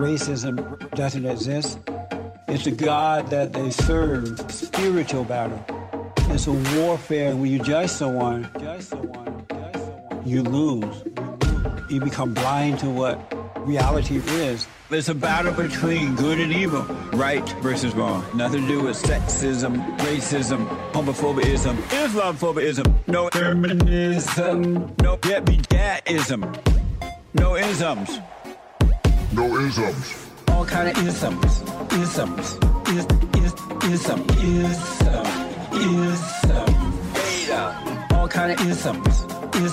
racism doesn't exist. It's the God that they serve, spiritual battle. It's a warfare. When you judge someone, you lose. You become blind to what reality is. It's a battle between good and evil, right versus wrong. Nothing to do with sexism, racism, homophobism, Islamophobism, no feminism, no yet-be-dat-ism, no isms. No isms. All kind of isms. Beta. All kind of isms.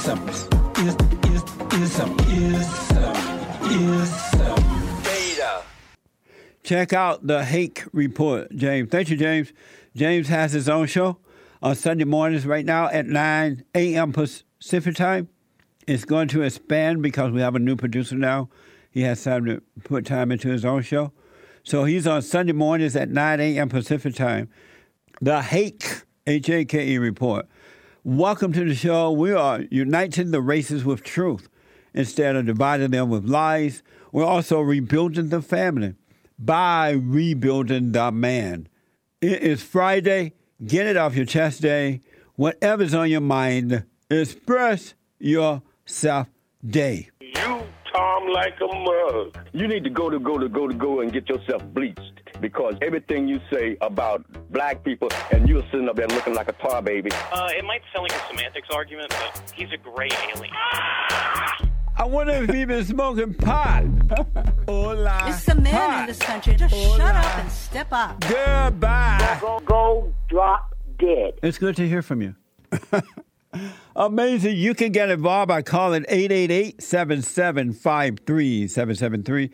Beta. Check out the Hake Report, James. Thank you, James. James has his own show on Sunday mornings right now at 9 a.m. Pacific time. It's going to expand because we have a new producer now. He has time to put time into his own show. So he's on Sunday mornings at 9 a.m. Pacific time. The Hake, H-A-K-E Report. Welcome to the show. We are uniting the races with truth instead of dividing them with lies. We're also rebuilding the family by rebuilding the man. It is Friday. Get it off your chest day. Whatever's on your mind, express yourself day. You Tom like a mug. You need to go and get yourself bleached because everything you say about black people and you're sitting up there looking like a tar baby. It might sound like a semantics argument, but he's a gray alien. I wonder if he's been smoking pot. Hola. This is a man pot. in this country. Just Hola. shut up and step up. Goodbye. Go drop dead. It's good to hear from you. Amazing. You can get involved by calling 888-7753-773.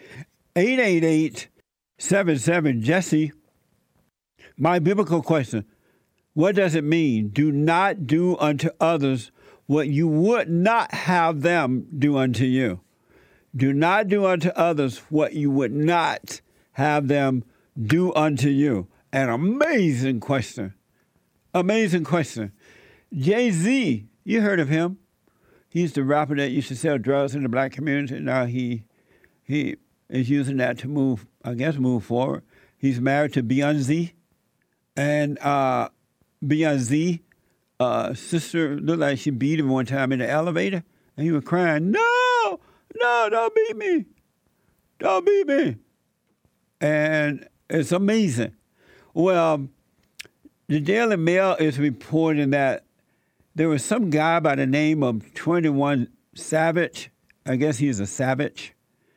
888-77-JESSE. My biblical question, what does it mean? Do not do unto others what you would not have them do unto you. Do not do unto others what you would not have them do unto you. An amazing question. Amazing question. Jay-Z, you heard of him. He's the rapper that used to sell drugs in the black community. Now he is using that to move forward. He's married to Beyonce. And Beyonce, sister looked like she beat him one time in the elevator. And he was crying, no, don't beat me. Don't beat me. And it's amazing. Well, the Daily Mail is reporting that there was some guy by the name of 21 Savage. I guess he's a savage.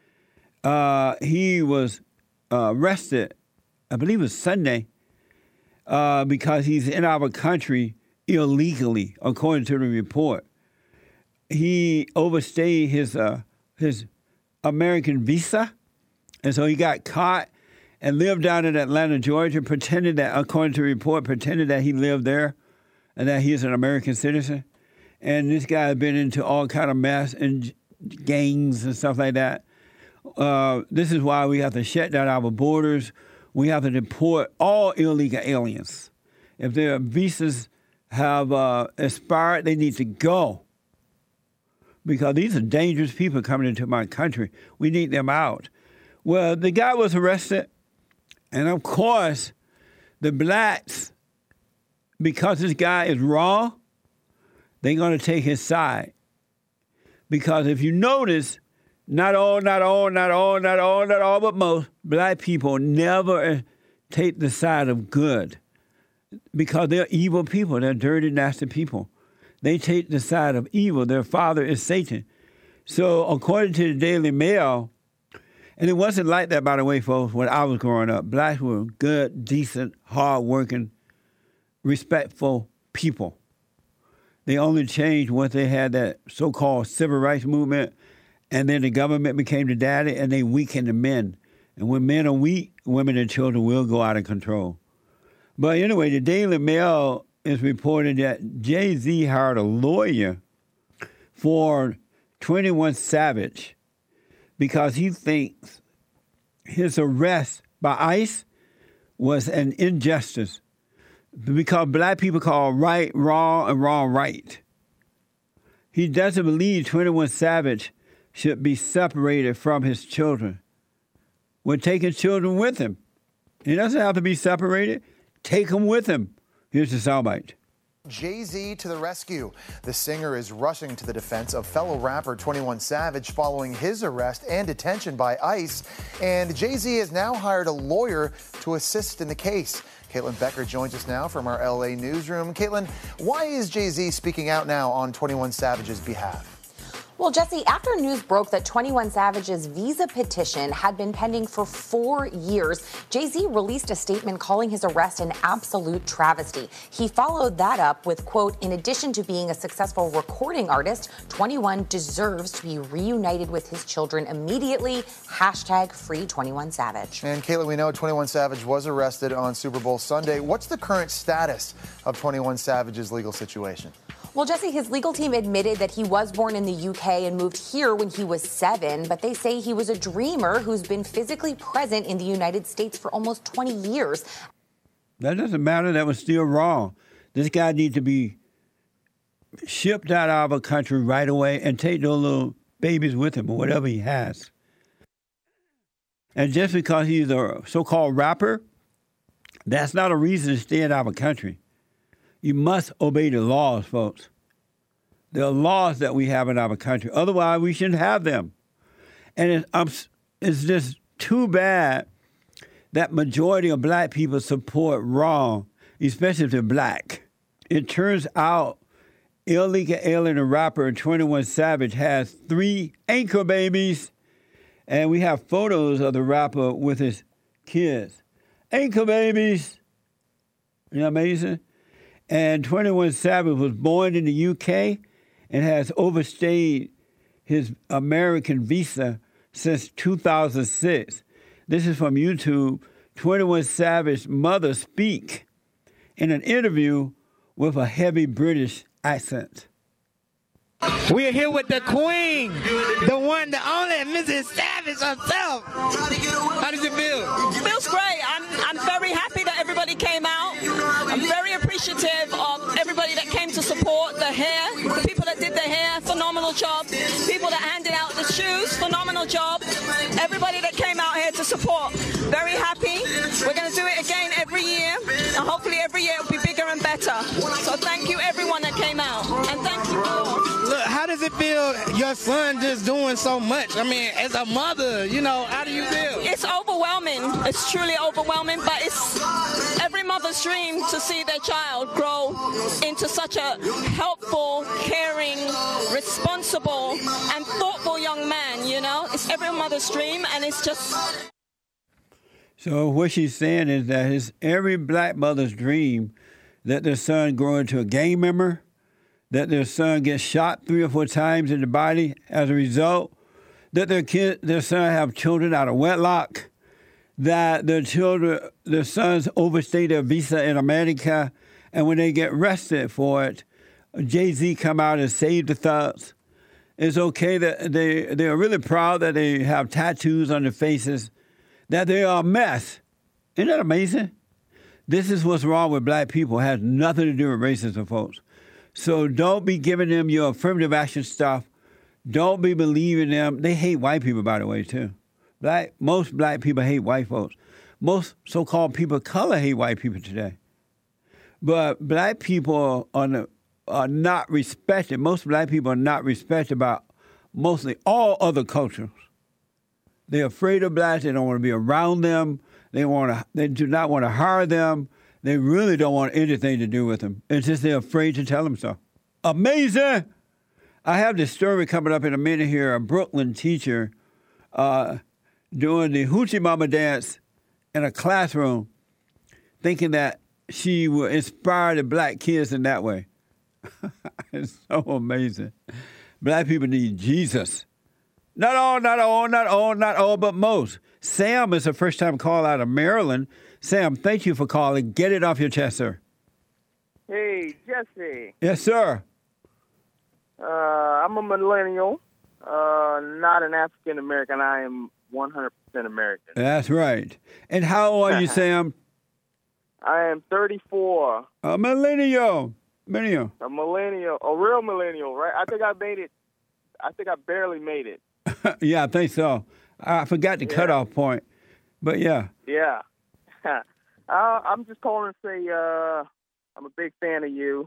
He was arrested, I believe it was Sunday, because he's in our country illegally, according to the report. He overstayed his American visa, and so he got caught and lived down in Atlanta, Georgia, pretended that, according to the report, pretended that he lived there and that he's an American citizen. And this guy has been into all kind of mess and gangs and stuff like that. This is why we have to shut down our borders. We have to deport all illegal aliens. If their visas have expired, they need to go. Because these are dangerous people coming into my country. We need them out. Well, the guy was arrested. And of course, the blacks, because this guy is raw, they're going to take his side. Because if you notice, not all, but most black people never take the side of good. Because they're evil people. They're dirty, nasty people. They take the side of evil. Their father is Satan. So according to the Daily Mail, and it wasn't like that, by the way, folks, when I was growing up. Blacks were good, decent, hard-working, respectful people. They only changed once they had that so-called civil rights movement, and then the government became the daddy, and they weakened the men. And when men are weak, women and children will go out of control. But anyway, the Daily Mail is reporting that Jay-Z hired a lawyer for 21 Savage because he thinks his arrest by ICE was an injustice because black people call right wrong and wrong right. He doesn't believe 21 Savage should be separated from his children. with taking children with him. He doesn't have to be separated. Take them with him. Here's the soundbite. Jay-Z to the rescue. The singer is rushing to the defense of fellow rapper 21 Savage following his arrest and detention by ICE. And Jay-Z has now hired a lawyer to assist in the case. Caitlin Becker joins us now from our LA newsroom. Caitlin, why is Jay-Z speaking out now on 21 Savage's behalf? Well, Jesse, after news broke that 21 Savage's visa petition had been pending for 4 years, Jay-Z released a statement calling his arrest an absolute travesty. He followed that up with, quote, in addition to being a successful recording artist, 21 deserves to be reunited with his children immediately. Hashtag free 21 Savage. And Caitlin, we know 21 Savage was arrested on Super Bowl Sunday. What's the current status of 21 Savage's legal situation? Well, Jesse, his legal team admitted that he was born in the UK and moved here when he was 7, but they say he was a dreamer who's been physically present in the United States for almost 20 years. That doesn't matter. That was still wrong. This guy needs to be shipped out of our country right away and take those little babies with him or whatever he has. And just because he's a so-called rapper, that's not a reason to stay out of our country. You must obey the laws, folks. There are laws that we have in our country. Otherwise, we shouldn't have them. And it's just too bad that majority of black people support wrong, especially if they're black. It turns out illegal alien rapper 21 Savage has 3 anchor babies, and we have photos of the rapper with his kids. Anchor babies. Isn't that amazing? And 21 Savage was born in the UK and has overstayed his American visa since 2006. This is from YouTube. 21 Savage's mother speak in an interview with a heavy British accent. We're here with the queen, the one, the only, Mrs. Savage herself. How does it feel? It feels great. I'm very happy that everybody came out. I'm very appreciative of everybody that came to support the hair, the people that did the hair, phenomenal job. People that handed out the shoes, phenomenal job. Everybody that came out here to support, very happy. We're going to do it again every year, and hopefully every year it'll be bigger and better. So thank you everyone that came out, and thank you all. Look, how does it feel, your son just doing so much? I mean, as a mother, you know, how do you feel? It's overwhelming. It's truly overwhelming, but it's every mother's dream to see their child grow into such a helpful, caring, responsible, and thoughtful young man, you know? It's every mother's dream, and it's just... So what she's saying is that it's every black mother's dream that their son grow into a gang member, that their son gets shot 3 or 4 times in the body as a result, that their son have children out of wedlock, that their sons overstay their visa in America, and when they get arrested for it, Jay-Z come out and save the thugs. It's okay that they are really proud that they have tattoos on their faces, that they are a mess. Isn't that amazing? This is what's wrong with black people. It has nothing to do with racism, folks. So don't be giving them your affirmative action stuff. Don't be believing them. They hate white people, by the way, too. Most black people hate white folks. Most so-called people of color hate white people today. But black people are not respected. Most black people are not respected by mostly all other cultures. They're afraid of blacks. They don't want to be around them. They do not want to hire them. They really don't want anything to do with them. It's just they're afraid to tell them so. Amazing! I have this story coming up in a minute here. A Brooklyn teacher doing the Hoochie Mama dance in a classroom, thinking that she will inspire the black kids in that way. It's so amazing. Black people need Jesus. Not all, but most. Sam is a first-time call out of Maryland. Sam, thank you for calling. Get it off your chest, sir. Hey, Jesse. Yes, sir. I'm a millennial, not an African American. I am 100% American. That's right. And how old are you, Sam? I am 34. A millennial. A millennial, a real millennial, right? I think I made it. I think I barely made it. Yeah, I think so. I forgot the cutoff point. But yeah. Yeah. I'm just calling to say I'm a big fan of you.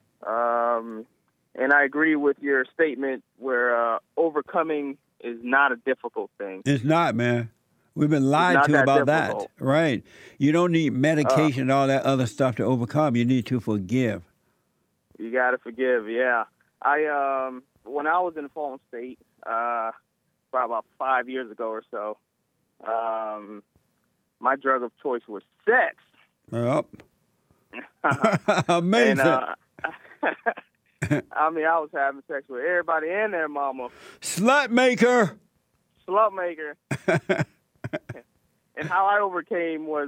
And I agree with your statement where overcoming is not a difficult thing. It's not, man. We've been lied to about that. Right. You don't need medication and all that other stuff to overcome. You need to forgive. You got to forgive, yeah. When I was in the fallen state, probably about 5 years ago or so, my drug of choice was sex. Yep. Amazing. And, I mean, I was having sex with everybody and their mama. Slut maker. Slut maker. And how I overcame was,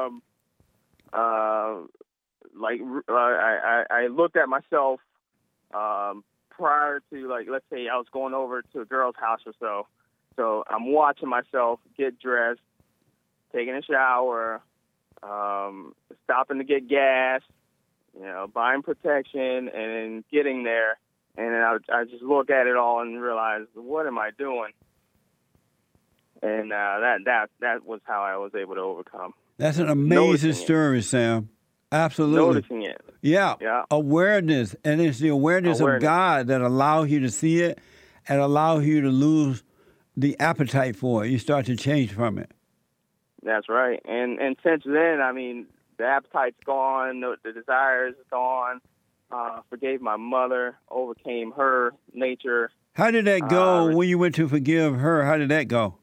I looked at myself prior to, like, let's say I was going over to a girl's house or so. So I'm watching myself get dressed, taking a shower, stopping to get gas, buying protection, and then getting there. And then I just look at it all and realize, what am I doing? And that was how I was able to overcome. That's an amazing story, Sam. Absolutely. Noticing it. Yeah. Awareness. And it's the awareness of God that allows you to see it and allows you to lose the appetite for it. You start to change from it. That's right. And since then, I mean, the appetite's gone, the desire is gone. Forgave my mother, overcame her nature. How did that go when you went to forgive her? How did that go?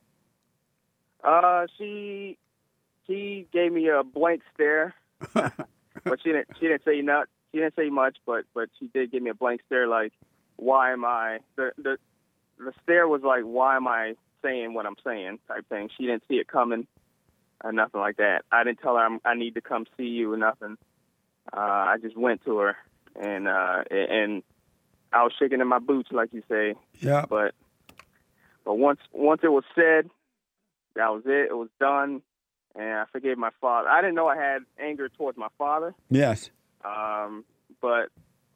She gave me a blank stare, but she didn't say not. She didn't say much, but she did give me a blank stare. Like, why am I? The stare was like, why am I saying what I'm saying? Type thing. She didn't see it coming, or nothing like that. I didn't tell her I need to come see you or nothing. I just went to her, and I was shaking in my boots, like you say. Yeah. But once it was said, that was it. It was done, and I forgave my father. I didn't know I had anger towards my father. Yes. But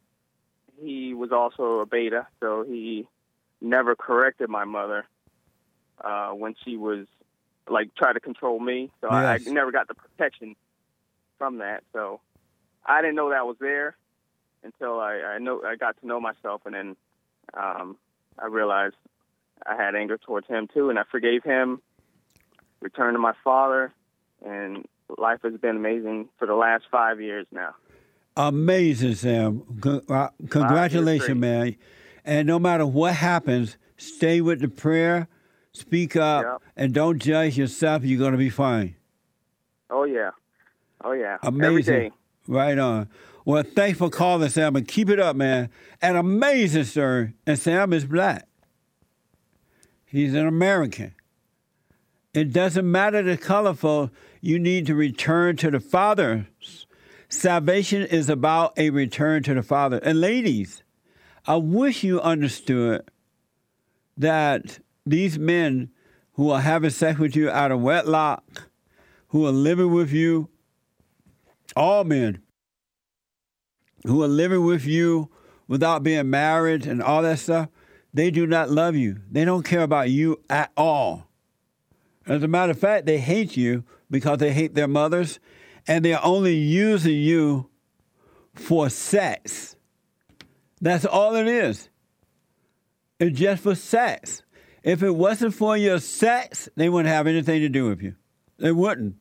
he was also a beta, so he never corrected my mother when she was, like, trying to control me. So yes. I never got the protection from that. So I didn't know that was there until I got to know myself, and then I realized I had anger towards him too, and I forgave him, returned to my father, and life has been amazing for the last 5 years now. Amazing, Sam. Congratulations, man. And no matter what happens, stay with the prayer, speak up, and don't judge yourself. You're going to be fine. Oh, yeah. Amazing. Every day. Right on. Well, thanks for calling, Sam, and keep it up, man. An amazing story. And Sam is black. He's an American. It doesn't matter the colorful. You need to return to the Father. Salvation is about a return to the Father. And ladies, I wish you understood that these men who are having sex with you out of wedlock, who are living with you, all men who are living with you without being married and all that stuff, they do not love you. They don't care about you at all. As a matter of fact, they hate you because they hate their mothers, and they're only using you for sex. That's all it is. It's just for sex. If it wasn't for your sex, they wouldn't have anything to do with you. They wouldn't.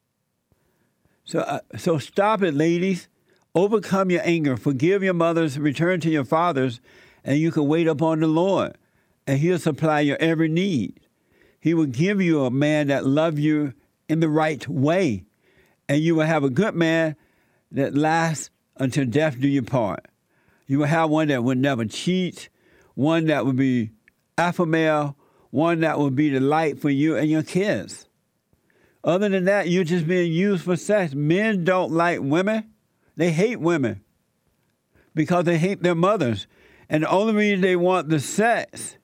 So stop it, ladies. Overcome your anger. Forgive your mothers. Return to your fathers, and you can wait upon the Lord, and He'll supply your every need. He will give you a man that loves you in the right way, and you will have a good man that lasts until death do you part. You will have one that would never cheat, one that would be alpha male, one that would be the light for you and your kids. Other than that, you're just being used for sex. Men don't like women. They hate women because they hate their mothers. And the only reason they want the sex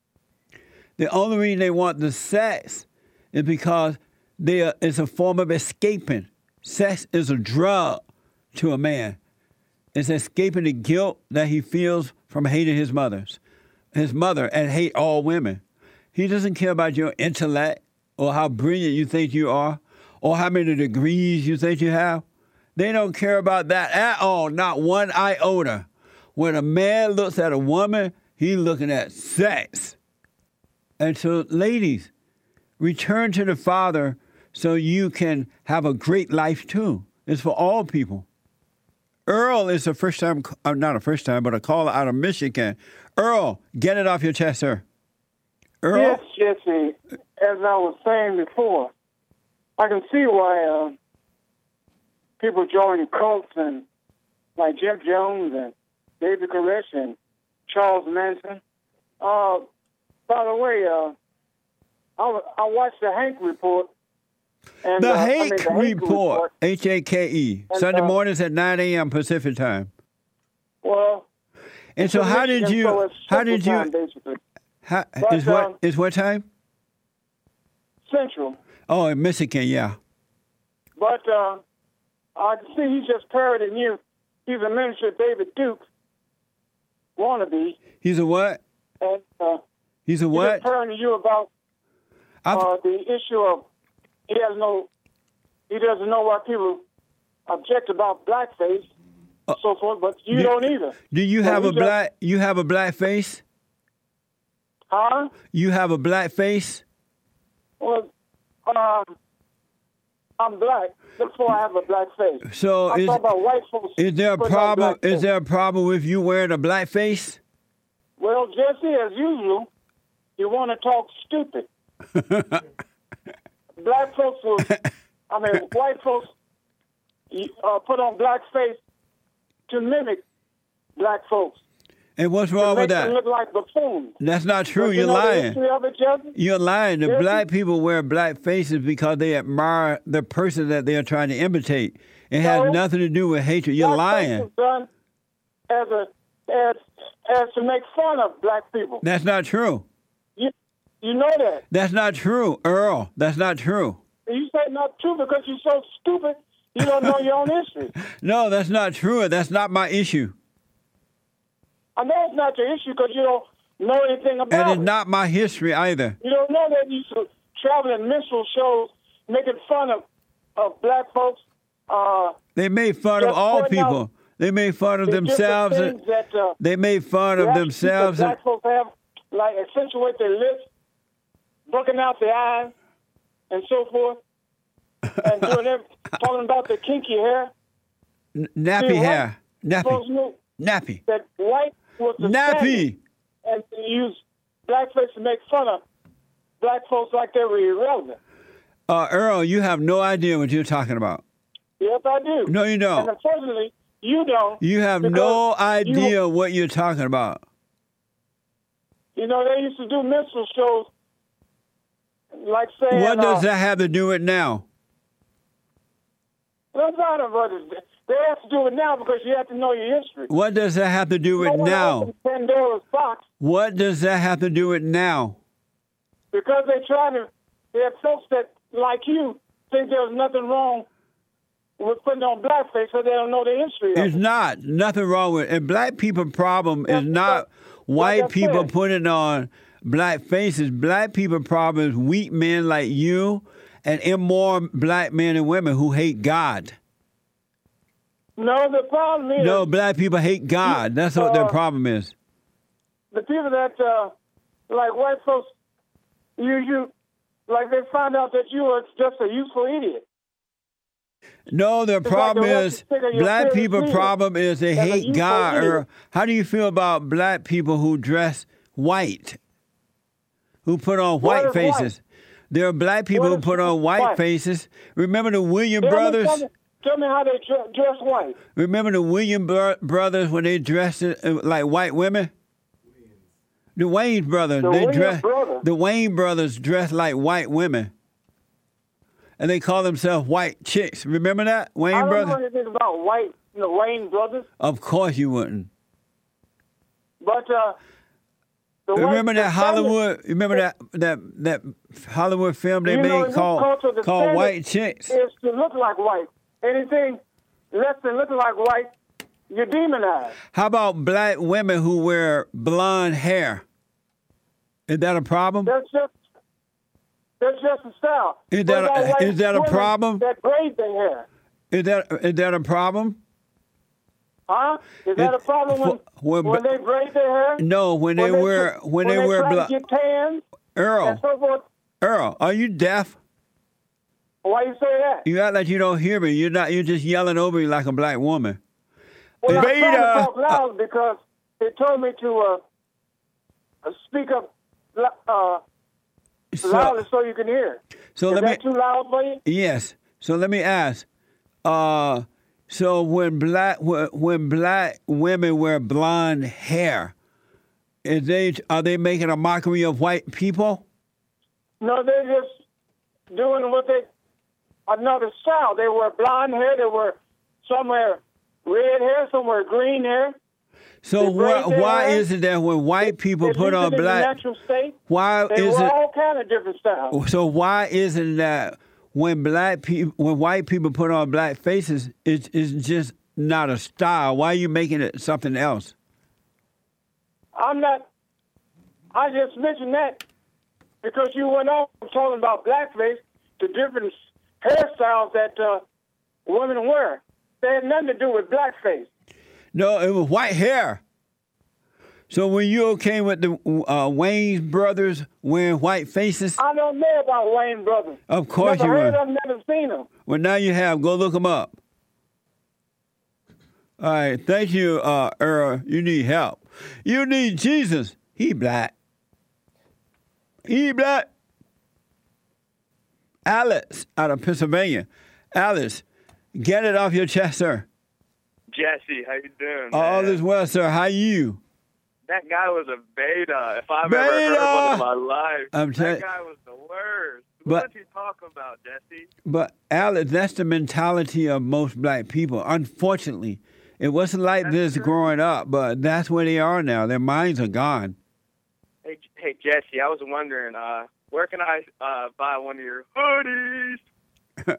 is because it's a form of escaping. Sex is a drug to a man. It's escaping the guilt that he feels from hating his mother, and hate all women. He doesn't care about your intellect or how brilliant you think you are, or how many degrees you think you have. They don't care about that at all, not one iota. When a man looks at a woman, he's looking at sex. And so, ladies, return to the Father so you can have a great life too. It's for all people. Earl is the first time, not a first time, but a caller out of Michigan. Earl, get it off your chest, sir. Earl? Yes, Jesse. As I was saying before, I can see why people join cults and like Jeff Jones and David Koresh and Charles Manson. By the way, I watched the Hank Report. And, the Hake Report, H-A-K-E, Sunday mornings at 9 a.m. Pacific time. Well, and so how did you? Is what time? Central. Oh, in Michigan, yeah. But I see he's just parroting you. He's a minister, David Duke, wannabe. He's a what? And he's a what? He's parroting you about the issue of he doesn't know why people object about blackface, so forth. But you don't either. Do you have a black? You have a black face? Huh? You have a black face? Well, I'm black. Therefore, I have a black face. So I'm talking about white folks. Is there a problem? Is there a problem with you wearing a black face? Well, Jesse, as usual, you want to talk stupid. Black folks white folks put on black face to mimic black folks. And what's wrong with that? Them look like buffoons. That's not true. You're lying. You're lying. The black people wear black faces because they admire the person that they are trying to imitate. It has nothing to do with hatred. You're lying. Done as to make fun of black people. That's not true. You know that. That's not true, Earl. That's not true. You say not true because you're so stupid you don't know your own history. No, that's not true. That's not my issue. I know it's not your issue because you don't know anything about it. And it's not my history either. You don't know that you used to travel in minstrel shows making fun of black folks. They made fun of all people. They made fun of themselves. They made fun of themselves. Black folks have, like, accentuate their lips, looking out their eyes, and so forth, and talking about the kinky hair. Nappy hair. Nappy. That white was the nappy. And to use blackface to make fun of black folks like they were irrelevant. Earl, you have no idea what you're talking about. Yes, I do. No, you don't. And unfortunately, you don't. You have no idea what you're talking about. You know, they used to do minstrel shows like saying... What does that have to do with now? That's not about it. They have to do it now because you have to know your history. What does that have to do with now? Pandora's box. What does that have to do with now? Because they have folks that, like you, think there's nothing wrong with putting on blackface so they don't know the history of it. It's not. Nothing wrong with it. And black people problem is not white people putting on black faces. Black people problem is weak men like you and immoral black men and women who hate God. No, the problem is... No, black people hate God. That's what their problem is. The people that, like white folks, like they find out that you are just a useful idiot. No, their problem is, black people's problem is they hate God. Or how do you feel about black people who dress white, who put on white faces? There are black people who put on white faces. Remember the Williams brothers? Tell me how they dress white. Remember the Williams brothers when they dressed like white women? The Wayne brothers. The Wayne brothers dressed like white women. And they call themselves white chicks. Remember that? Wayne brothers? I don't know anything about the Wayne brothers. Of course you wouldn't. But remember that Hollywood? Remember that Hollywood film they made called White Chicks? Is to look like white. Anything less than looking like white, you're demonized. How about black women who wear blonde hair? Is that a problem? That's just That's just a style. Is What about that white is that a women problem? That braid their hair. Is that a problem? Huh? Is that a problem when they braid their hair? No, when they wear try black. to get tans Earl, and so forth. Earl, are you deaf? Why you say that? You act like you don't hear me. You're not. You're just yelling over me like a black woman. Well, I'm trying to Beta. talk loud because they told me to speak up louder so you can hear. So Is let me. that too loud for you? Yes. So let me ask. So when black women wear blonde hair, are they making a mockery of white people? No, they're just doing another style. They wear blonde hair. They wear somewhere red hair, somewhere green hair. So why is it that when white people put on black, natural state, why they is wear it? all kind of different styles. So why isn't that when white people put on black faces, it's just not a style? Why are you making it something else? I'm not. I just mentioned that because you went on talking about blackface, the different hairstyles that women wear. They had nothing to do with blackface. No, it was white hair. So were you okay with the Wayne brothers wearing white faces? I don't know about Wayne brothers. Of course never you heard were. of them, never seen them. Well, now you have. Go look them up. All right. Thank you, Earl. You need help. You need Jesus. He black. He black. Alex out of Pennsylvania. Alex, get it off your chest, sir. Jesse, how you doing? All man? is well, sir. How you? That guy was a beta. If I've ever heard one in my life, that guy was the worst. What you talking about, Jesse? But Alex, that's the mentality of most black people. Unfortunately, it wasn't like this growing up, but that's where they are now. Their minds are gone. Hey, Jesse, I was wondering, where can I buy one of your hoodies?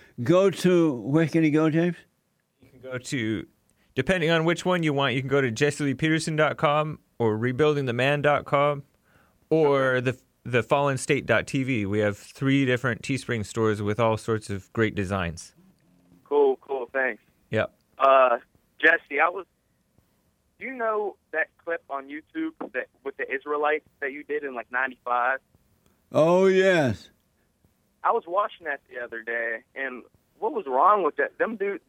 Where can he go, James? You can go to, depending on which one you want, you can go to jesseleepeterson.com or rebuildingtheman.com or thefallenstate.tv. We have 3 different Teespring stores with all sorts of great designs. Cool, thanks. Yep. Jesse, do you know that clip on YouTube that with the Israelites that you did in like 95? Oh, yes. I was watching that the other day, and what was wrong with that?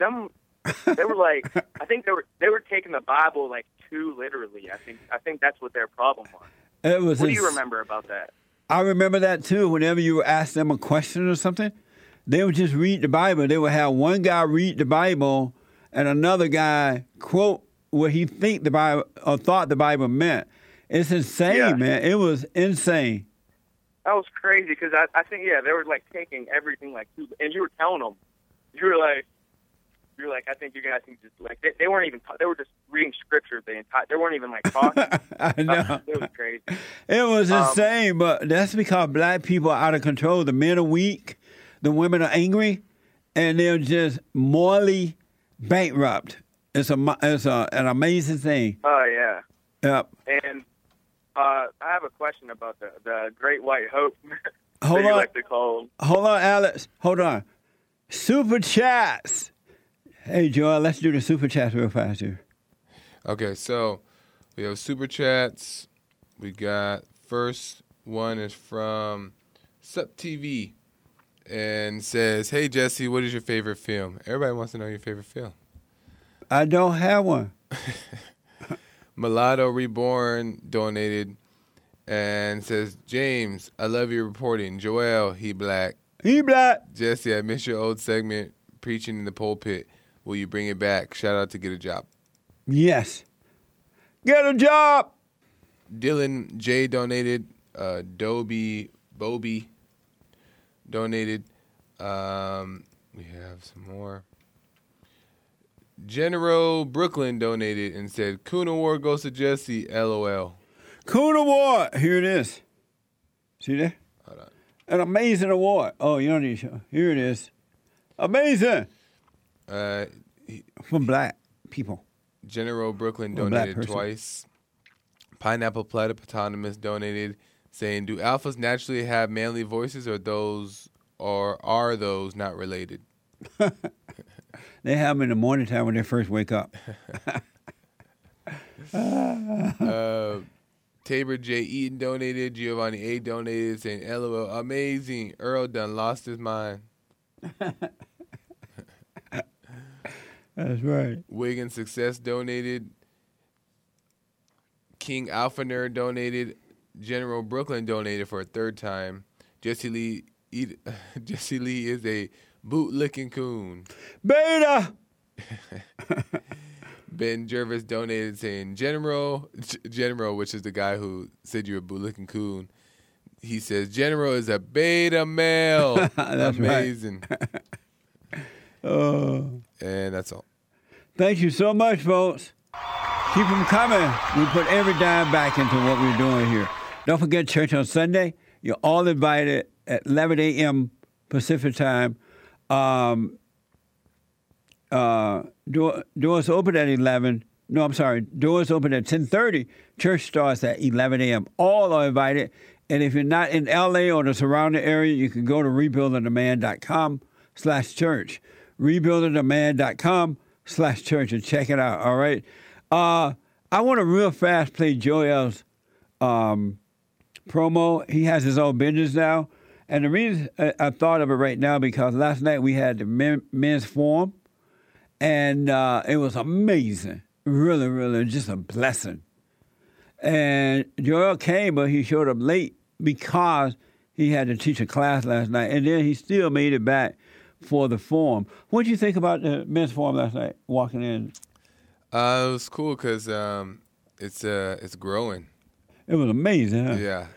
They were like, I think they were taking the Bible like too literally. I think that's what their problem was. What do you remember about that? I remember that too. Whenever you asked them a question or something, they would just read the Bible. They would have one guy read the Bible and another guy quote what he think the Bible or thought the Bible meant. It's insane, man. It was insane. That was crazy because I think they were like taking everything like too, and you were telling them, you were like, I think you guys can just like they weren't even they were just reading scripture the entire. They weren't even like talking. I know. It was crazy. It was insane, but that's because black people are out of control. The men are weak, the women are angry, and they're just morally bankrupt. It's an amazing thing. Oh yeah. Yep. And I have a question about the Great White Hope. Hold you on. like to call them. Hold on, Alex. Hold on. Super chats. Hey, Joel, let's do the super chats real fast here. Okay, so we have super chats. We got first one is from Sup TV and says, "Hey Jesse, what is your favorite film?" Everybody wants to know your favorite film. I don't have one. Mulatto Reborn donated and says, "James, I love your reporting. Joel, he black. He black. Jesse, I miss your old segment, Preaching in the Pulpit. Will you bring it back? Shout out to Get a Job." Yes. Get a job. Dylan J donated. Bobby donated. We have some more. General Brooklyn donated and said, "Coon Award goes to Jesse, LOL." Coon Award. Here it is. See that? Hold on. An amazing award. Oh, you don't need to show. Here it is. Amazing. From black people. General Brooklyn Or a black donated person. twice. Pineapple Platypus donated. saying, do alphas naturally have manly voices, or are those not related? They have them in the morning time when they first wake up. Tabor J. Eaton donated. Giovanni A. donated, saying, LOL, amazing. Earl done lost his mind. That's right. Wiggins Success donated. King Alpha Nerd donated. General Brooklyn donated for a third time. Jesse Lee is a boot-licking coon. Beta! Ben Jervis donated, saying, General, which is the guy who said you're a boot-licking coon. He says, General is a beta male. That's amazing. Right. Oh. And that's all. Thank you so much, folks. Keep them coming. We put every dime back into what we're doing here. Don't forget church on Sunday. You're all invited at 11 a.m. Pacific time. Doors open at 11. No, I'm sorry. Doors open at 10:30. Church starts at 11 a.m. All are invited. And if you're not in L.A. or the surrounding area, you can go to rebuildingthemand.com/church. rebuildingthemand.com/church and check it out, all right? I want to real fast play Joel's promo. He has his own business now. And the reason I thought of it right now, because last night we had the men's forum, and it was amazing. Really, really, just a blessing. And Joel came, but he showed up late because he had to teach a class last night. And then he still made it back for the forum. What did you think about the men's forum last night, walking in? It was cool because it's growing. It was amazing, huh? Yeah.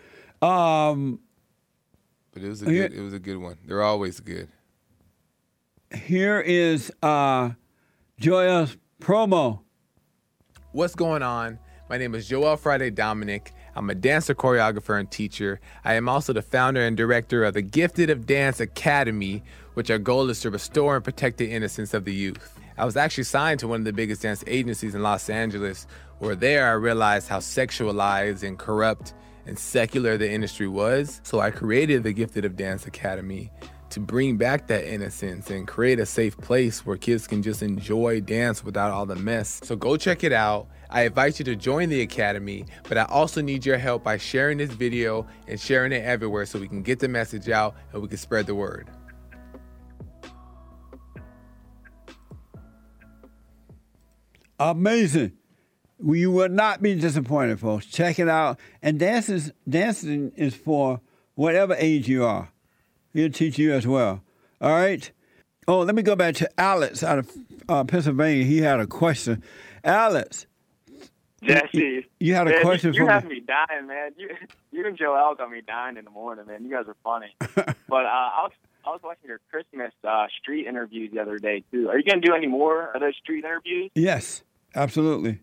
But it was a good one. They're always good. Here is Joel's promo. What's going on? My name is Joel Friday Dominic. I'm a dancer, choreographer, and teacher. I am also the founder and director of the Gifted of Dance Academy, which our goal is to restore and protect the innocence of the youth. I was actually signed to one of the biggest dance agencies in Los Angeles, where there I realized how sexualized and corrupt and secular the industry was. So I created the Gifted of Dance Academy to bring back that innocence and create a safe place where kids can just enjoy dance without all the mess. So go check it out. I invite you to join the Academy, but I also need your help by sharing this video and sharing it everywhere so we can get the message out and we can spread the word. Amazing. You will not be disappointed, folks. Check it out. And dancing is for whatever age you are. He'll teach you as well. All right? Oh, let me go back to Alex out of Pennsylvania. He had a question. Alex. Jesse. You had a question for me. You have me dying, man. You and Joel got me dying in the morning, man. You guys are funny. But I was watching your Christmas street interviews the other day, too. Are you going to do any more of those street interviews? Yes, absolutely.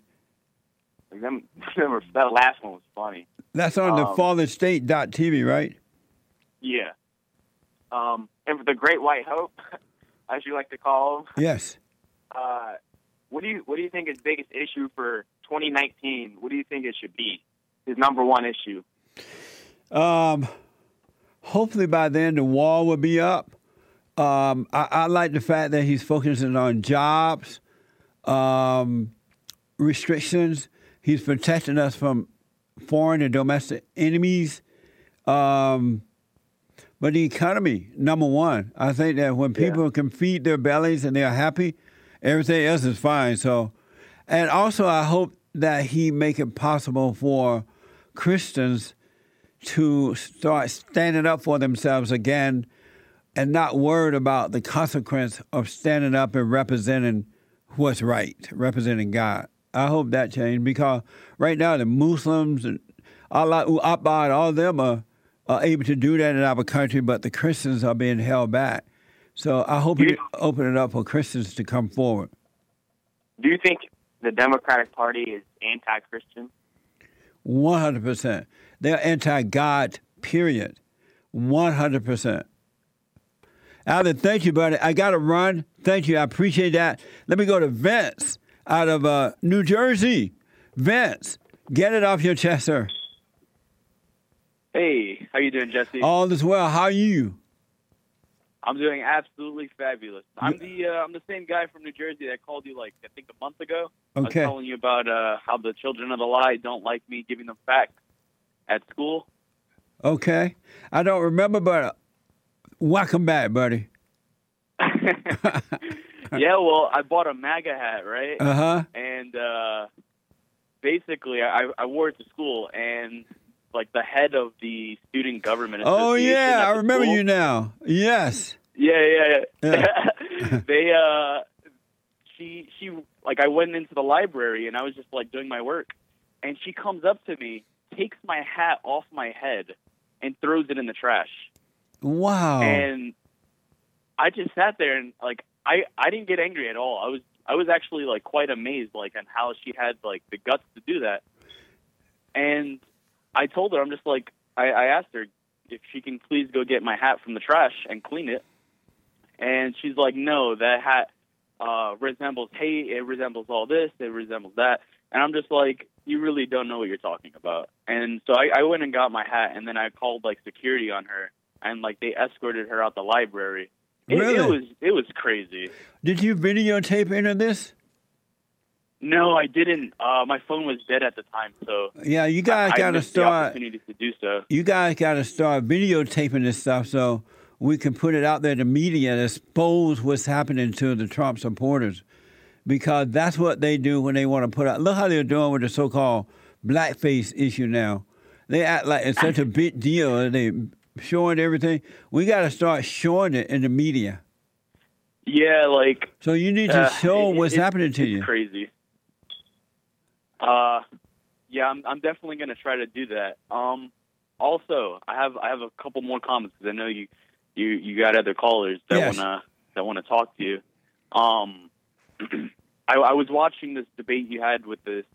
That last one was funny. That's on the fallerstate.tv, right? Yeah. And for the Great White Hope, as you like to call them. Yes. What do you think his biggest issue for 2019? What do you think it should be? His number one issue? Hopefully by then the wall will be up. I like the fact that he's focusing on jobs, restrictions. He's protecting us from foreign and domestic enemies. But the economy, number one. I think that when people can feed their bellies and they're happy, everything else is fine. So, and also I hope that he make it possible for Christians to start standing up for themselves again and not worried about the consequence of standing up and representing what's right, representing God. I hope that changed, because right now the Muslims and Allah Akbar, all of them are able to do that in our country, but the Christians are being held back. So I hope you open it up for Christians to come forward. Do you think the Democratic Party is anti-Christian? 100%. They're anti-God, period. 100%. Alan, thank you, buddy. I got to run. Thank you. I appreciate that. Let me go to Vince out of New Jersey. Vince, get it off your chest, sir. Hey, how you doing, Jesse? All is well. How are you? I'm doing absolutely fabulous. I'm the same guy from New Jersey that called you, like, I think a month ago. Okay. I was telling you about how the children of the lie don't like me giving them facts at school. Okay. I don't remember, but welcome back, buddy. Yeah, well, I bought a MAGA hat, right? Uh-huh. And basically, I wore it to school, and like the head of the student government association. Oh, yeah, I remember school, you now. Yes. Yeah. They she like, I went into the library and I was just like doing my work, and she comes up to me, takes my hat off my head, and throws it in the trash. Wow. And I just sat there and like I didn't get angry at all. I was actually like quite amazed like on how she had like the guts to do that. And I told her, I'm just like, I asked her if she can please go get my hat from the trash and clean it. And she's like, no, that hat resembles hate, it resembles all this, it resembles that. And I'm just like, you really don't know what you're talking about. And so I went and got my hat, and then I called like security on her, and like they escorted her out the library. Really? It was crazy. Did you videotape any of this? No, I didn't. My phone was dead at the time, so Yeah, you guys I got to missed the start. opportunity to do so. You guys got to start videotaping this stuff so we can put it out there to media and expose what's happening to the Trump supporters, because that's what they do when they want to put out. Look how they're doing with the so-called blackface issue now. They act like it's such a big deal. They showing everything. We got to start showing it in the media. Yeah, like. So you need to show what's happening to you. It's crazy. Yeah, I'm definitely going to try to do that. Also, I have a couple more comments because I know you got other callers that want to talk to you. I was watching this debate you had with this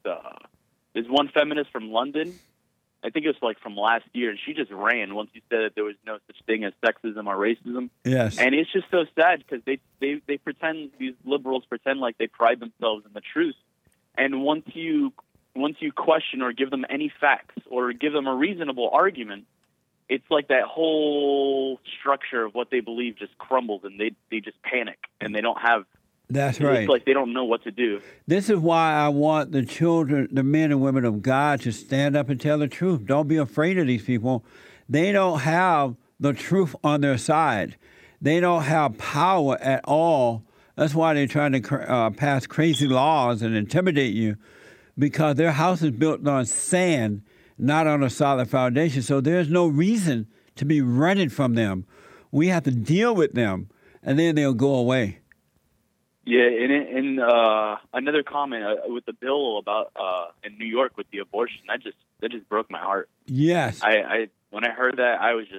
one feminist from London. I think it was like from last year, and she just ran once you said that there was no such thing as sexism or racism. Yes. And it's just so sad because they pretend, these liberals pretend like they pride themselves in the truth. And once you question or give them any facts or give them a reasonable argument, it's like that whole structure of what they believe just crumbles, and they just panic, and they don't have. That's right. It's like they don't know what to do. This is why I want the children, the men and women of God, to stand up and tell the truth. Don't be afraid of these people. They don't have the truth on their side. They don't have power at all. That's why they're trying to pass crazy laws and intimidate you, because their house is built on sand, not on a solid foundation. So there's no reason to be running from them. We have to deal with them, and then they'll go away. Yeah, and another comment with the bill about in New York with the abortion, that just broke my heart. Yes. I when I heard that,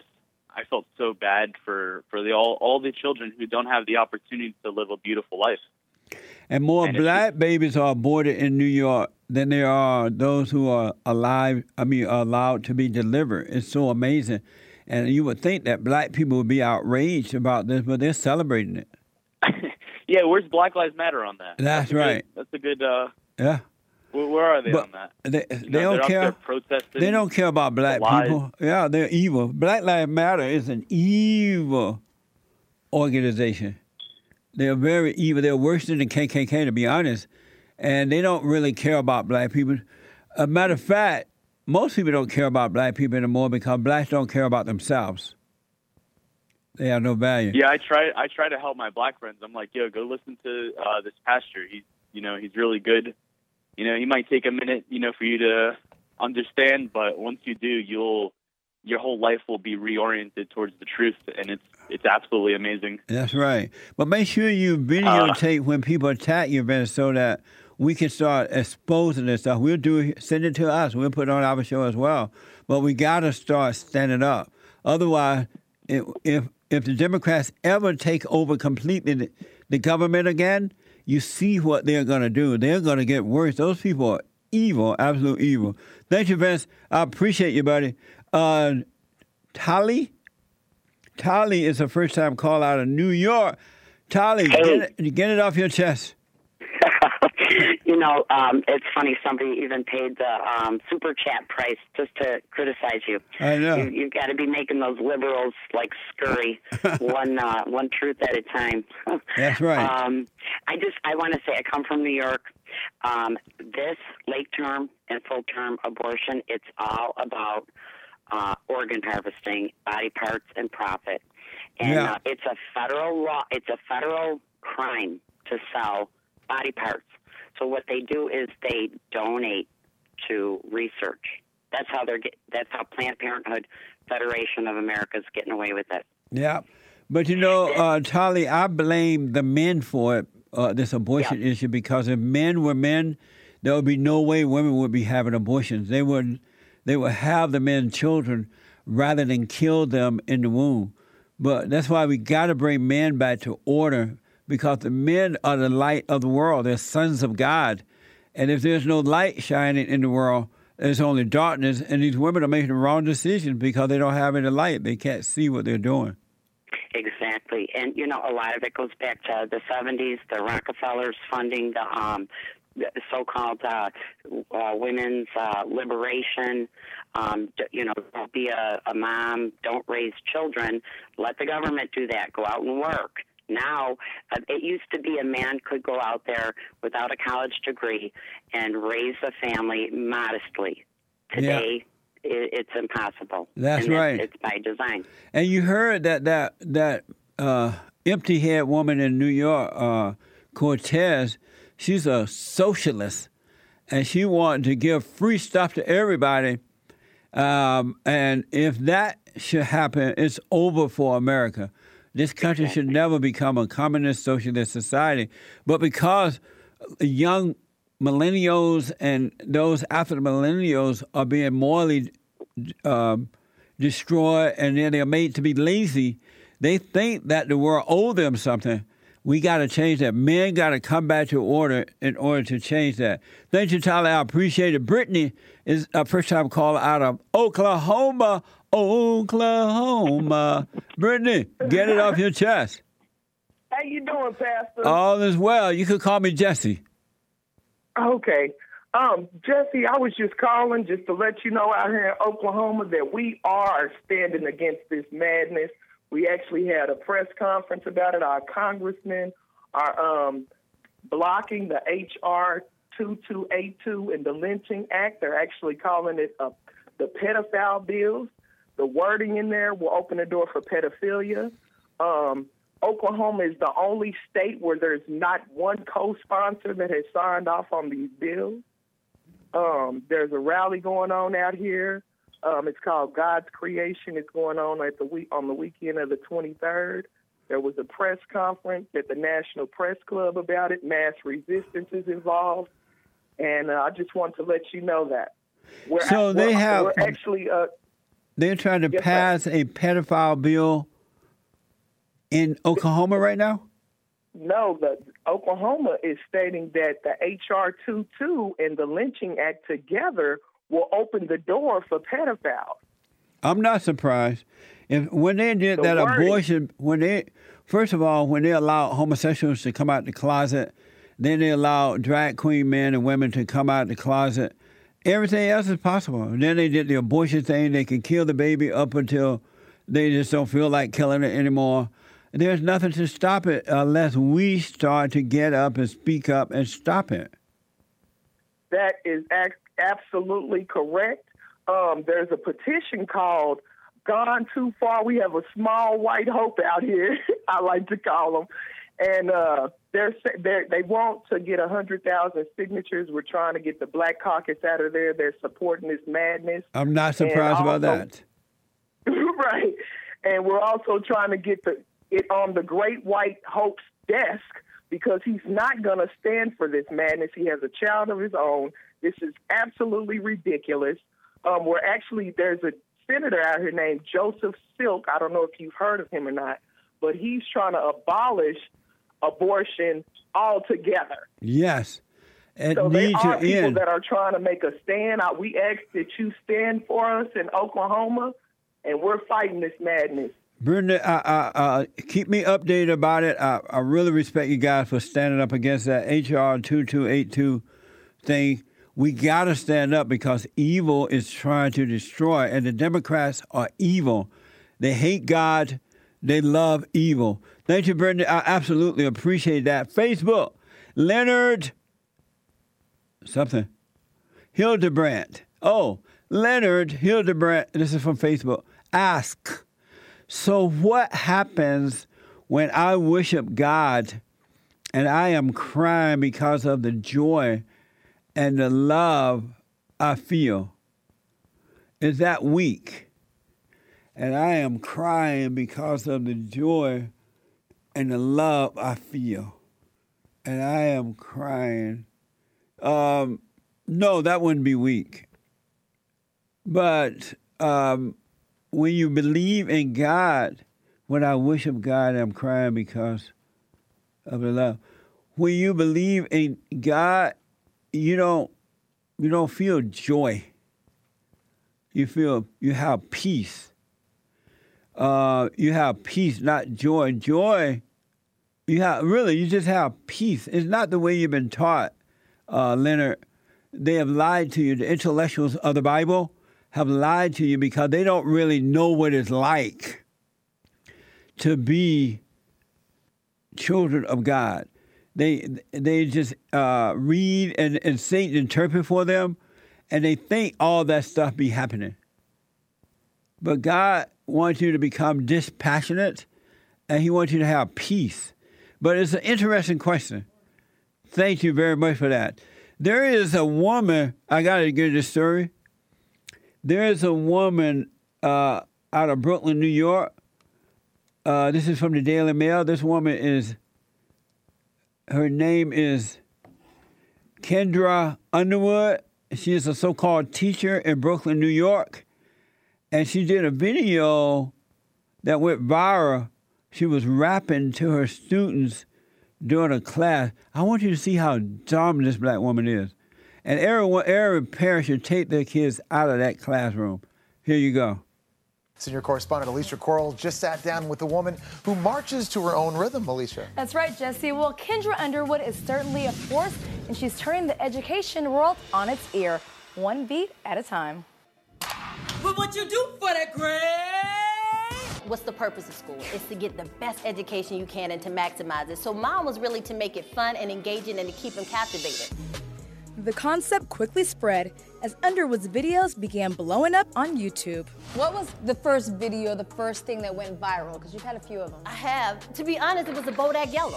I felt so bad for all the children who don't have the opportunity to live a beautiful life. And more black babies are aborted in New York than there are those who are allowed to be delivered. It's so amazing. And you would think that black people would be outraged about this, but they're celebrating it. Yeah, where's Black Lives Matter on that? That's right. That's a good. Yeah. Where are they on that? They don't care. They don't care about black people. Yeah, they're evil. Black Lives Matter is an evil organization. They're very evil. They're worse than the KKK, to be honest. And they don't really care about black people. A matter of fact, most people don't care about black people anymore because blacks don't care about themselves. They have no value. Yeah, I try to help my black friends. I'm like, yo, go listen to this pastor. He's really good. He might take a minute, for you to understand, but once you do, your whole life will be reoriented towards the truth, and it's absolutely amazing. That's right. But make sure you videotape when people attack your events so that we can start exposing this stuff. Send it to us. We'll put it on our show as well. But we got to start standing up. Otherwise, if the Democrats ever take over completely the government again, you see what they're going to do. They're going to get worse. Those people are evil, absolute evil. Thank you, Vince. I appreciate you, buddy. Tali is a first-time call out of New York. Tali, get it off your chest. You know, it's funny. Somebody even paid the super chat price just to criticize you. I know. You've got to be making those liberals like scurry, one truth at a time. That's right. I want to say, I come from New York. This late term and full term abortion, it's all about organ harvesting, body parts, and profit. And it's a federal law. It's a federal crime to sell body parts. So what they do is they donate to research. That's how that's how Planned Parenthood Federation of America is getting away with it. Yeah, but you know, Tali, I blame the men for it. This abortion issue, because if men were men, there would be no way women would be having abortions. They would have the men children rather than kill them in the womb. But that's why we got to bring men back to order, because the men are the light of the world. They're sons of God. And if there's no light shining in the world, there's only darkness. And these women are making the wrong decisions because they don't have any light. They can't see what they're doing. Exactly. And, you know, a lot of it goes back to the 70s, the Rockefellers funding the so-called women's liberation. You know, don't be a mom, don't raise children. Let the government do that. Go out and work. Now, it used to be a man could go out there without a college degree and raise a family modestly. Today, it's impossible. That's and right. It's by design. And you heard that empty-head woman in New York, Cortez, she's a socialist, and she wanted to give free stuff to everybody. And if that should happen, it's over for America. This country should never become a communist socialist society. But because young millennials and those after the millennials are being morally destroyed, and then they're made to be lazy, they think that the world owes them something. We got to change that. Men got to come back to order in order to change that. Thank you, Tyler. I appreciate it. Brittany is a first-time caller out of Oklahoma. Brittany, get it off your chest. How you doing, Pastor? All is well. You could call me Jesse. Okay. Jesse, I was just calling just to let you know out here in Oklahoma that we are standing against this madness. We actually had a press conference about it. Our congressmen are blocking the H.R. 2282 and the Lynching Act. They're actually calling it the pedophile bills. The wording in there will open the door for pedophilia. Oklahoma is the only state where there's not one co-sponsor that has signed off on these bills. There's a rally going on out here. It's called God's Creation. It's going on on the weekend of the 23rd. There was a press conference at the National Press Club about it. Mass resistance is involved. And I just want to let you know that. They're trying to pass a pedophile bill in Oklahoma right now? No, Oklahoma is stating that the H.R. 22 and the Lynching Act together will open the door for pedophiles. I'm not surprised. When they did that abortion, first of all, when they allowed homosexuals to come out the closet, then they allowed drag queen men and women to come out the closet. Everything else is possible. And then they did the abortion thing. They can kill the baby up until they just don't feel like killing it anymore. There's nothing to stop it unless we start to get up and speak up and stop it. That is absolutely correct. There's a petition called Gone Too Far. We have a small white hope out here, I like to call them. And they want to get 100,000 signatures. We're trying to get the Black Caucus out of there. They're supporting this madness. I'm not surprised about that. Right. And we're also trying to get it on the Great White Hope's desk, because he's not going to stand for this madness. He has a child of his own. This is absolutely ridiculous. There's a senator out here named Joseph Silk. I don't know if you've heard of him or not, but he's trying to abolish abortion altogether. Yes. So there are people that are trying to make a stand. We ask that you stand for us in Oklahoma, and we're fighting this madness. Brenda, keep me updated about it. I really respect you guys for standing up against that HR 2282 thing. We got to stand up because evil is trying to destroy, and the Democrats are evil. They hate God. They love evil. Thank you, Brenda. I absolutely appreciate that. Facebook, Leonard something. Hildebrandt. Oh, Leonard Hildebrandt. This is from Facebook. Ask. So what happens when I worship God and I am crying because of the joy and the love I feel? Is that weak? And I am crying because of the joy and the love I feel. And I am crying. No, that wouldn't be weak. But when you believe in God, when I worship God, I'm crying because of the love. When you believe in God, you don't feel joy. You have peace. You have peace, not joy. Joy, you just have peace. It's not the way you've been taught, Leonard. They have lied to you. The intellectuals of the Bible have lied to you because they don't really know what it's like to be children of God. They just read and Satan interpret for them, and they think all that stuff be happening. But God wants you to become dispassionate, and He wants you to have peace. But it's an interesting question. Thank you very much for that. There is a woman, I got to get this story. There is a woman out of Brooklyn, New York. This is from the Daily Mail. This woman her name is Kendra Underwood. She is a so-called teacher in Brooklyn, New York. And she did a video that went viral. She was rapping to her students during a class. I want you to see how dumb this black woman is. And every parent should take their kids out of that classroom. Here you go. Senior correspondent Alicia Coral just sat down with a woman who marches to her own rhythm, Alicia. That's right, Jesse. Well, Kendra Underwood is certainly a force, and she's turning the education world on its ear, one beat at a time. But what you do for that grade? What's the purpose of school? It's to get the best education you can and to maximize it. So mine was really to make it fun and engaging and to keep them captivated. The concept quickly spread as Underwood's videos began blowing up on YouTube. What was the first video, the first thing that went viral? Because you've had a few of them. I have. To be honest, it was the Bodak Yellow.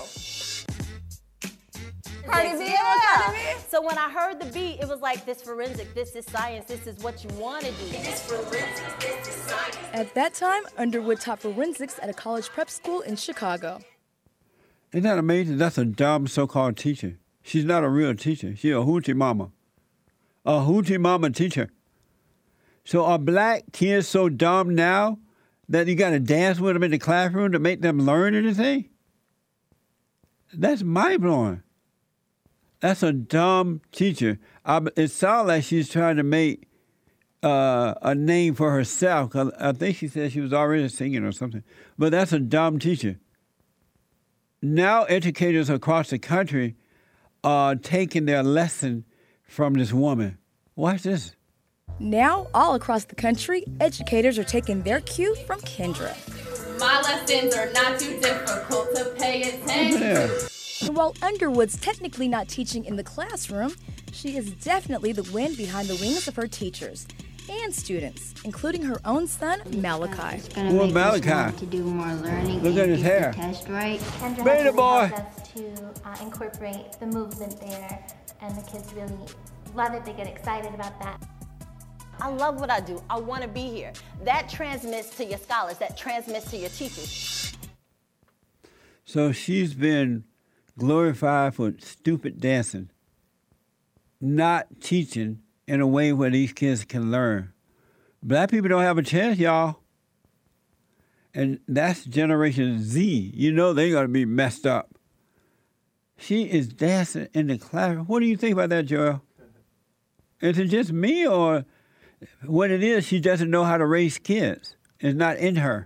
Cardi B? Yeah. So when I heard the beat, it was like, this forensic, this is science, this is what you want to do. This forensics, this is science. At that time, Underwood taught forensics at a college prep school in Chicago. Isn't that amazing? That's a dumb so-called teacher. She's not a real teacher. She's a hoochie mama. A hoochie mama teacher. So are black kids so dumb now that you got to dance with them in the classroom to make them learn anything? That's mind-blowing. That's a dumb teacher. It sounds like she's trying to make a name for herself. I think she said she was already singing or something. But that's a dumb teacher. Now educators across the country are taking their lesson from this woman. Watch this. Now, all across the country, educators are taking their cue from Kendra. My lessons are not too difficult to pay attention. Yeah. And while Underwood's technically not teaching in the classroom, she is definitely the wind behind the wings of her teachers and students, including her own son, Malachi. Well, Malachi. To do more learning. Look at his hair. Test right. Kendra Beta has really boy. helped us to incorporate the movement there, and the kids really love it. They get excited about that. I love what I do. I want to be here. That transmits to your scholars. That transmits to your teachers. So she's been glorified for stupid dancing, not teaching in a way where these kids can learn. Black people don't have a chance, y'all. And that's Generation Z. You know they're going to be messed up. She is dancing in the classroom. What do you think about that, Joel? Is it just me, or what it is, she doesn't know how to raise kids? It's not in her.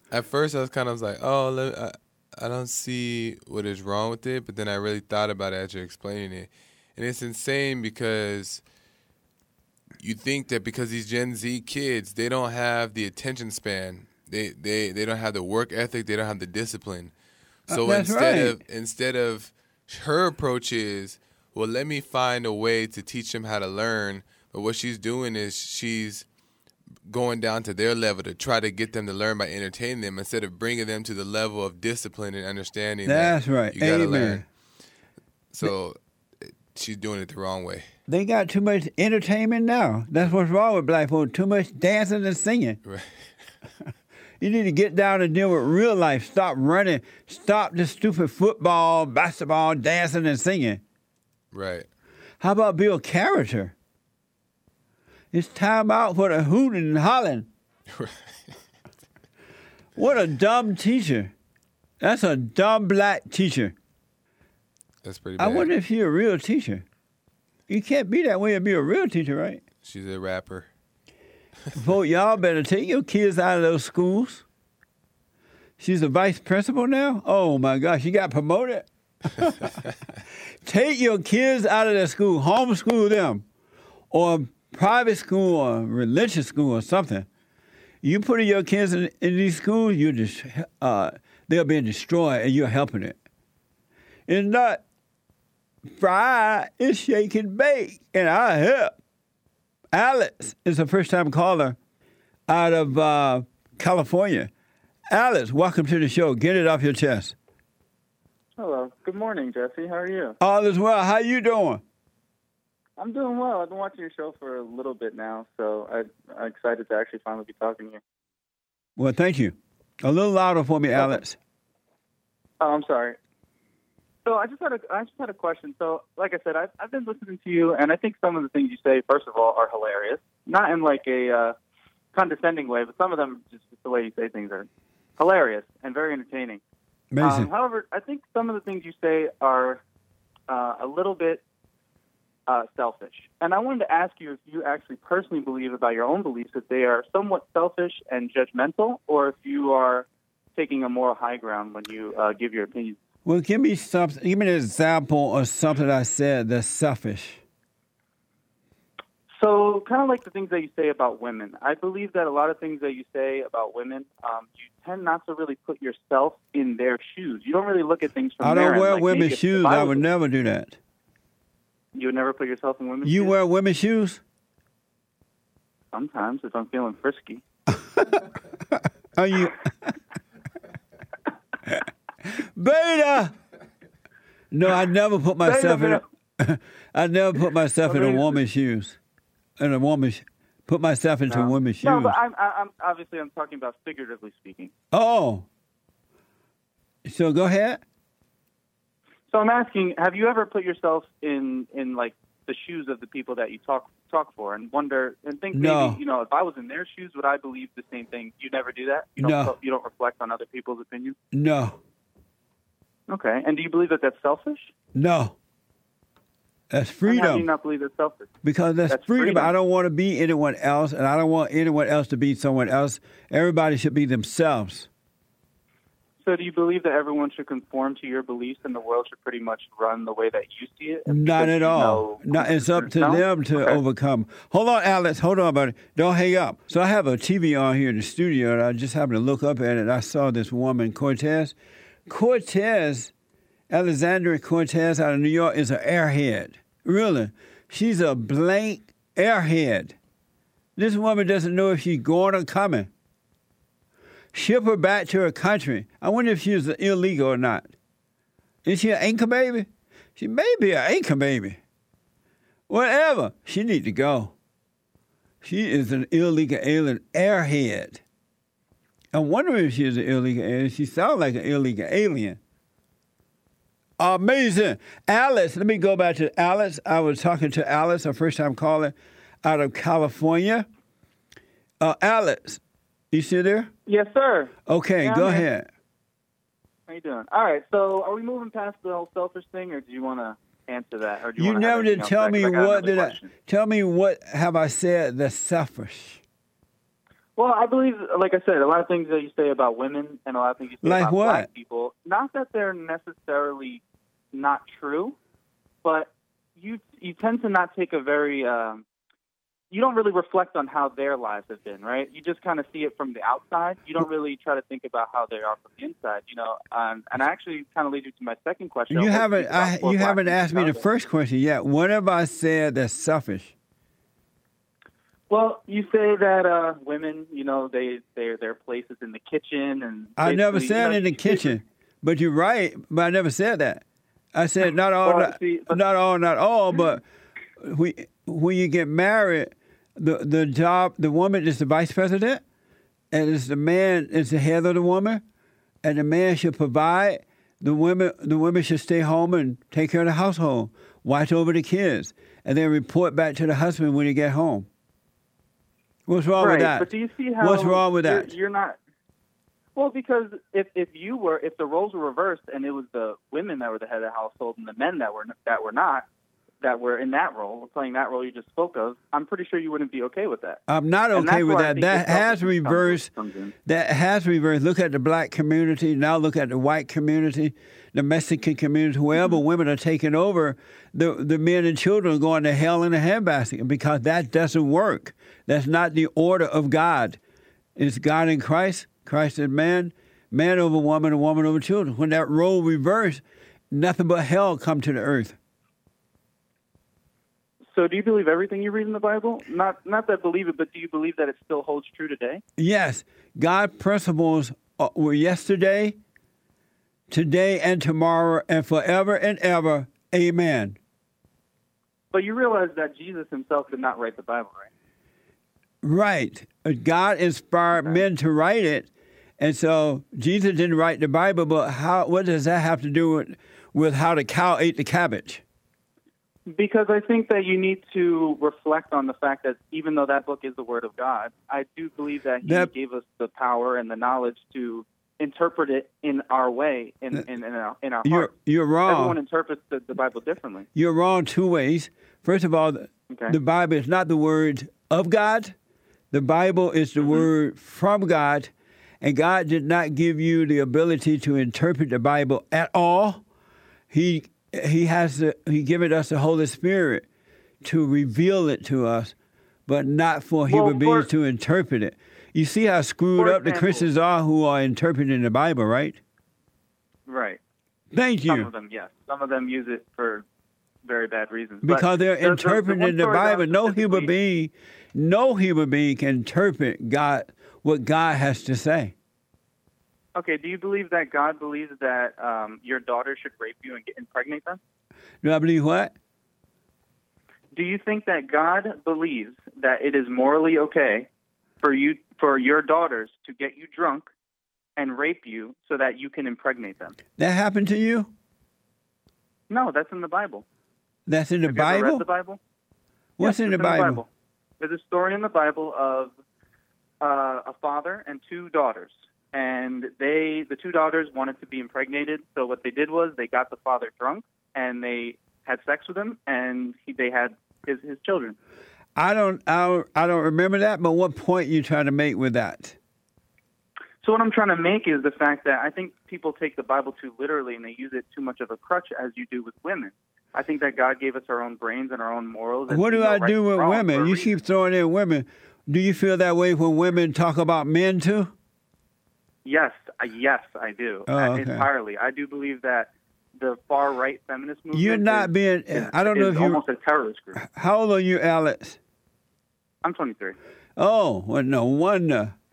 At first, I was kind of like, oh, I don't see what is wrong with it. But then I really thought about it as you're explaining it. And it's insane because you think that because these Gen Z kids, they don't have the attention span. They don't have the work ethic. They don't have the discipline. So instead of her approach is, well, let me find a way to teach them how to learn. But what she's doing is she's going down to their level to try to get them to learn by entertaining them instead of bringing them to the level of discipline and understanding. That's right. You got to Amen. learn. So she's doing it the wrong way. They got too much entertainment now. That's what's wrong with black folk. Too much dancing and singing. Right. You need to get down and deal with real life. Stop running. Stop this stupid football, basketball, dancing and singing. Right. How about build character? It's time out for the hooting and hollering. What a dumb teacher. That's a dumb black teacher. That's pretty I bad. wonder if she's a real teacher. You can't be that way and be a real teacher, right? She's a rapper. Folk, y'all better take your kids out of those schools. She's a vice principal now? Oh, my gosh, she got promoted? Take your kids out of their school, homeschool them, or private school or religious school or something. You putting your kids in these schools, they're being destroyed and you're helping it. It's not fry, it's shake and bake, and I help. Alex is a first-time caller out of California. Alex, welcome to the show. Get it off your chest. Hello. Good morning, Jesse. How are you? All is well. How you doing? I'm doing well. I've been watching your show for a little bit now, so I'm excited to actually finally be talking to you. Well, thank you. A little louder for me, Alex. Oh, I'm sorry. So I just had a question. So, like I said, I've been listening to you, and I think some of the things you say, first of all, are hilarious. Not in like a condescending way, but some of them, just the way you say things, are hilarious and very entertaining. Amazing. However, I think some of the things you say are a little bit selfish. And I wanted to ask you if you actually personally believe about your own beliefs, if they are somewhat selfish and judgmental, or if you are taking a moral high ground when you give your opinion. Well, give me something. Give me an example of something I said that's selfish. So, kind of like the things that you say about women. I believe that a lot of things that you say about women, you tend not to really put yourself in their shoes. You don't really look at things from I there. don't wear like, women's shoes. I would never do that. You would never put yourself in women's shoes? You wear women's shoes? Sometimes, if I'm feeling frisky. Are you? Beta! No, I never put myself I never put myself in a woman's shoes. Put myself into a woman's shoes. No, but I'm obviously I'm talking about figuratively speaking. Oh. So go ahead. So I'm asking, have you ever put yourself in like the shoes of the people that you talk for and wonder and think No. maybe, if I was in their shoes, would I believe the same thing? You never do that? You don't reflect on other people's opinions? No. Okay. And do you believe that that's selfish? No. That's freedom. And how do you not believe it's selfish? Because that's freedom. I don't want to be anyone else, and I don't want anyone else to be someone else. Everybody should be themselves. So do you believe that everyone should conform to your beliefs and the world should pretty much run the way that you see it? Not at all. It's up to them to overcome. Hold on, Alex. Hold on, buddy. Don't hang up. So I have a TV on here in the studio, and I just happened to look up at it. I saw this woman, Cortez. Alexandria Cortez out of New York is an airhead. Really. She's a blank airhead. This woman doesn't know if she's going or coming. Ship her back to her country. I wonder if she's illegal or not. Is she an anchor baby? She may be an anchor baby. Whatever. She need to go. She is an illegal alien airhead. I'm wondering if she is an illegal alien. She sounds like an illegal alien. Amazing. Alice, let me go back to Alice. I was talking to Alice, a first-time caller out of California. Alice, you still there? Yes, sir. Okay, Yeah, go I'm here. ahead. How you doing? All right. So are we moving past the whole selfish thing, or do you want to answer that? Or do you You wanna have never did anything tell else? me I got what another did I question. tell me what have I said that's selfish. Well, I believe, like I said, a lot of things that you say about women and a lot of things you say Like about what? black people, not that they're necessarily not true, but you tend to not take a very you don't really reflect on how their lives have been, right? You just kind of see it from the outside. You don't really try to think about how they are from the inside, and I actually kind of lead you to my second question. You haven't asked me the first question yet. What have I said that's selfish? Well, you say that women, their place is in the kitchen, and I never said in the kitchen, but you're right. But I never said that. I said not all, not all, but when you get married, the woman is the vice president, and it's the man is the head of the woman, and the man should provide. The women should stay home and take care of the household, watch over the kids, and then report back to the husband when he get home. What's wrong with that? But do you see how What's wrong with that? You're not. Well, because if the roles were reversed and it was the women that were the head of the household and the men that were in that role, playing that role you just spoke of, I'm pretty sure you wouldn't be okay with that. I'm not okay with that. That has reversed. That has reversed. Look at the black community. Now look at the white community, the Mexican community. Wherever women are taking over, the men and children are going to hell in a handbasket because that doesn't work. That's not the order of God. It's God in Christ. Christ is man, man over woman, and woman over children. When that role reversed, nothing but hell come to the earth. So do you believe everything you read in the Bible? Not that believe it, but do you believe that it still holds true today? Yes. God's principles were yesterday, today, and tomorrow, and forever and ever. Amen. But you realize that Jesus himself did not write the Bible, right? Right. God inspired men to write it. And so Jesus didn't write the Bible, but what does that have to do with how the cow ate the cabbage? Because I think that you need to reflect on the fact that even though that book is the Word of God, I do believe that He gave us the power and the knowledge to interpret it in our way, in our heart. You're wrong. Everyone interprets the Bible differently. You're wrong two ways. First of all, the Bible is not the Word of God. The Bible is the Word from God, and God did not give you the ability to interpret the Bible at all. He given us the Holy Spirit to reveal it to us, but not for human beings to interpret it. You see how screwed up the Christians are who are interpreting the Bible, right? Right. Thank you. Some of them, yes. Some of them use it for very bad reasons. Because they're interpreting the Bible. No human being can interpret what God has to say. Okay, do you believe that God believes that your daughter should rape you and impregnate them? Do I believe what? Do you think that God believes that it is morally okay for your daughters to get you drunk and rape you so that you can impregnate them? That happened to you? No, that's in the Bible. That's in the Have Bible? you ever read the Bible? What's in the Bible? There's a story in the Bible of a father and two daughters. And the two daughters wanted to be impregnated, so what they did was they got the father drunk, and they had sex with him, and they had his children. I don't remember that, but what point you trying to make with that? So what I'm trying to make is the fact that I think people take the Bible too literally, and they use it too much of a crutch, as you do with women. I think that God gave us our own brains and our own morals. What do I do with women? You keep throwing in women. Do you feel that way when women talk about men too? Yes, I do. Entirely. I do believe that the far-right feminist movement You're not being, I don't know if you're almost a terrorist group. How old are you, Alex? I'm 23. Oh, well, no wonder.